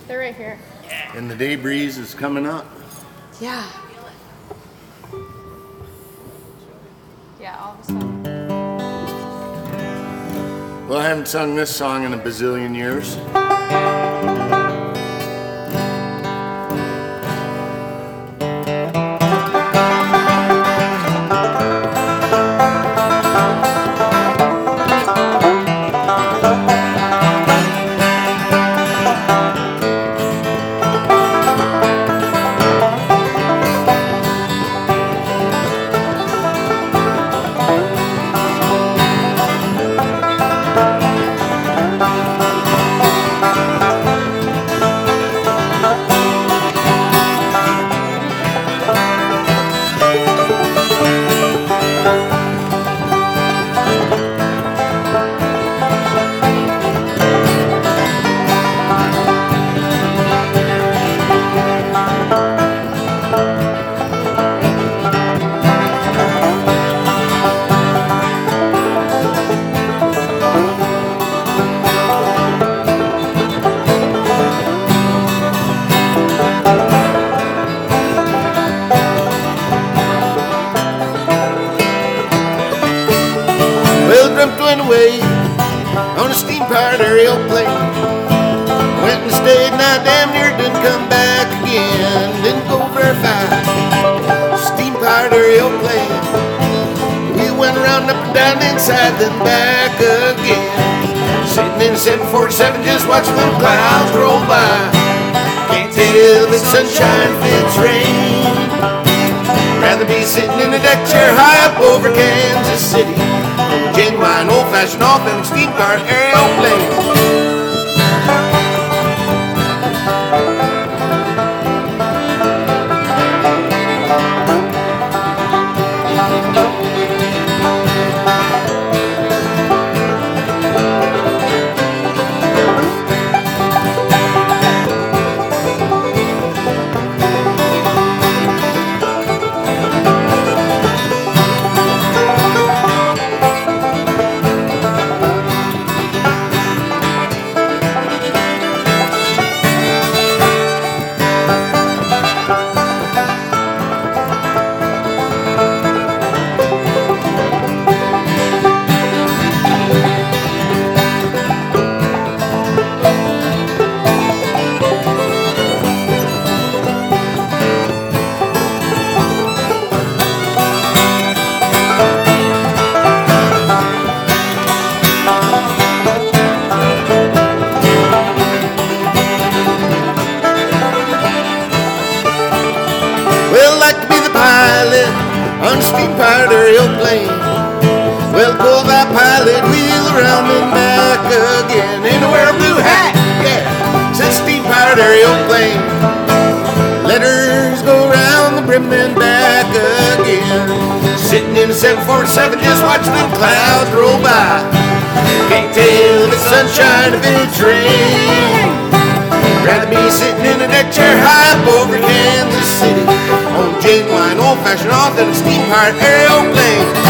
They're right here. And the day breeze is coming up. Yeah. Yeah, all of a sudden. Well, I haven't sung this song in a bazillion years. Went away on a steam-powered airplane. Went and stayed, now damn near didn't come back again. Didn't go very fast. Steam-powered airplane. We went around, up and down, inside, then back again. Sitting in a 747, just watching them clouds roll by. Can't tell if it's sunshine, if it's rain. Rather be sitting in a deck chair high up over Kansas City. Genuine, old-fashioned, authentic steam-powered airplane. Well, like to be the pilot on a steam-powered airplane. Well, pull that pilot wheel around and back again. And wear a blue hat, yeah, says steam-powered airplane. Letters go round the brim and back again. Sitting in a 747, just watching them clouds roll by. Can't tell if it's sunshine, if it's rain. Rather be sitting in a deck chair high up over Kansas City. On genuine, old-fashioned, authentic steam-powered airplane.